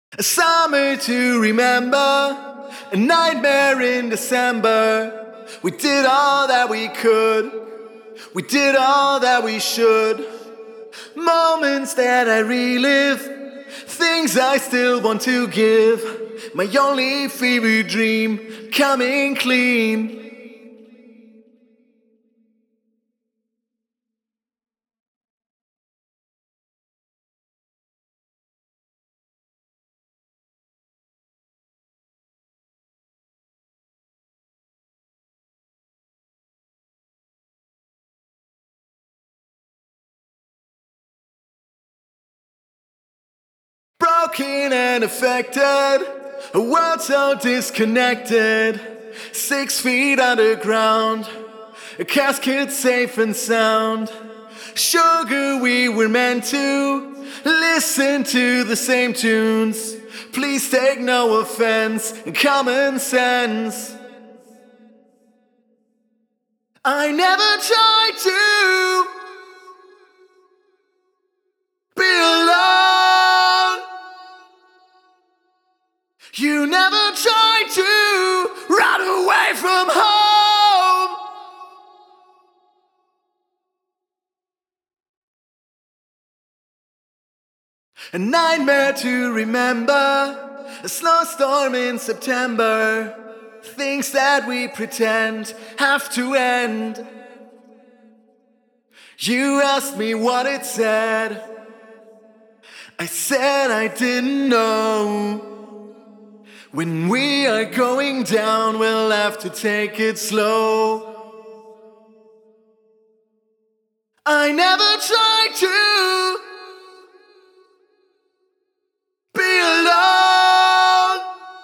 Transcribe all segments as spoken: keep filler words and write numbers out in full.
A summer to remember, a nightmare in December. We did all that we could, we did all that we should. Moments that I relive, things I still want to give. My only fever dream, coming clean. Broken and affected, a world so disconnected. Six feet underground, a casket safe and sound. Sugar, we were meant to listen to the same tunes. Please take no offense, common sense. I never tried to be alone. You never tried to run away from home. A nightmare to remember, a snowstorm in September. Things that we pretend have to end. You asked me what it said, I said I didn't know. When we are going down, we'll have to take it slow. I never tried to be alone.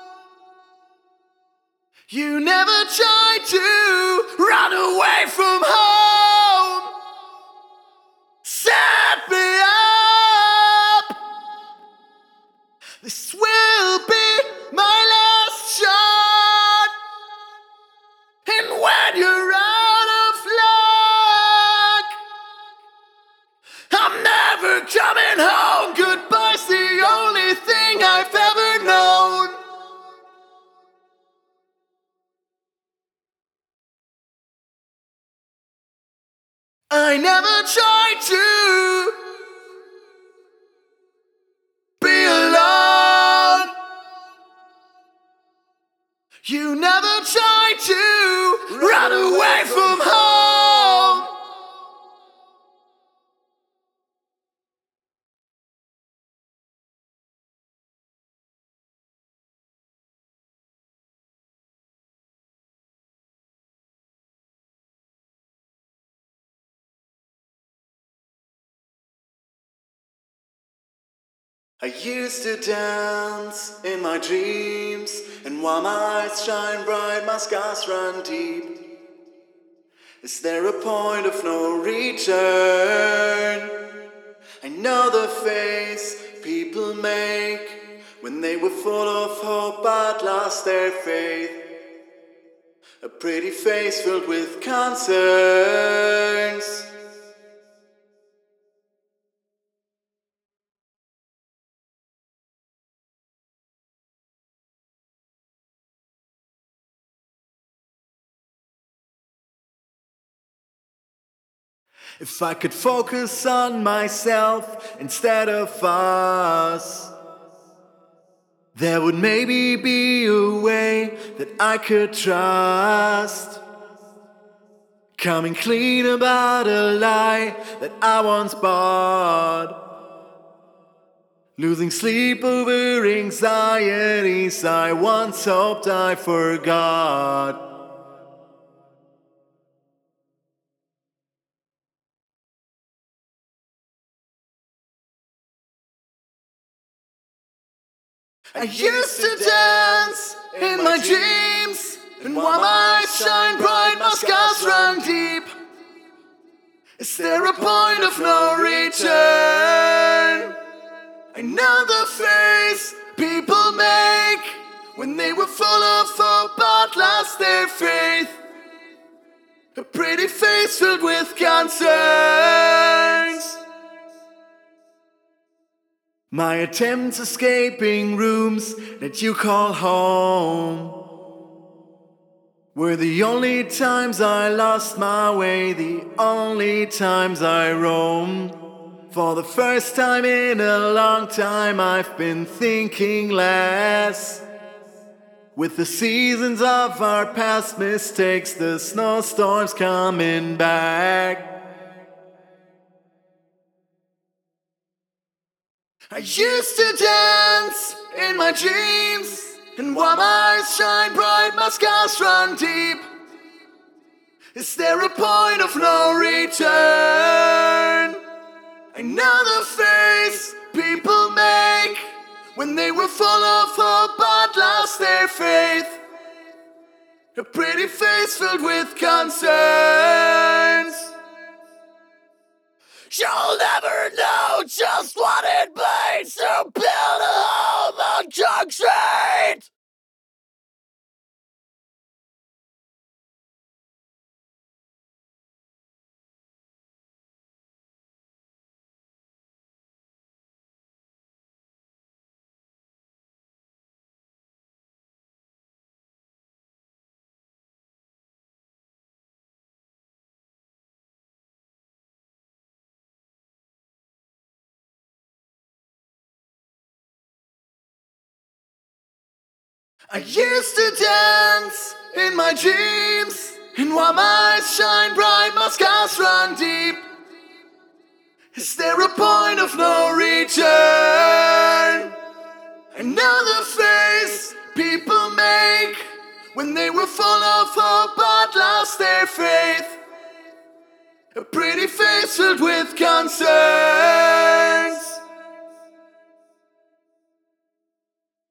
You never tried to run away from home. Set me up. This will be my last shot. And when you're out of luck, I'm never coming home. Goodbye's the only thing I've ever known. I never tried to be alone. You never tried to run away from home. I used to dance in my dreams, and while my eyes shine bright, my scars run deep. Is there a point of no return? I know the face people make when they were full of hope but lost their faith. A pretty face filled with concerns. If I could focus on myself instead of us, there would maybe be a way that I could trust. Coming clean about a lie that I once bought. Losing sleep over anxieties I once hoped I forgot. I used to dance in my dreams, and while my eyes shine bright, my scars run deep. Is there a point of no return? I know the face people make when they were full of hope but lost their faith. A pretty face filled with concerns. My attempts escaping rooms that you call home were the only times I lost my way, the only times I roamed. For the first time in a long time I've been thinking less. With the seasons of our past mistakes, the snowstorms coming back. I used to dance in my dreams, and while my eyes shine bright, my scars run deep. Is there a point of no return? Another face people make when they were full of hope but lost their faith. A pretty face filled with concerns. You'll never know just what it means to build a home on concrete. I used to dance in my dreams, and while my eyes shine bright, my scars run deep. Is there a point of no return? Another face people make when they were full of hope but lost their faith. A pretty face filled with concern.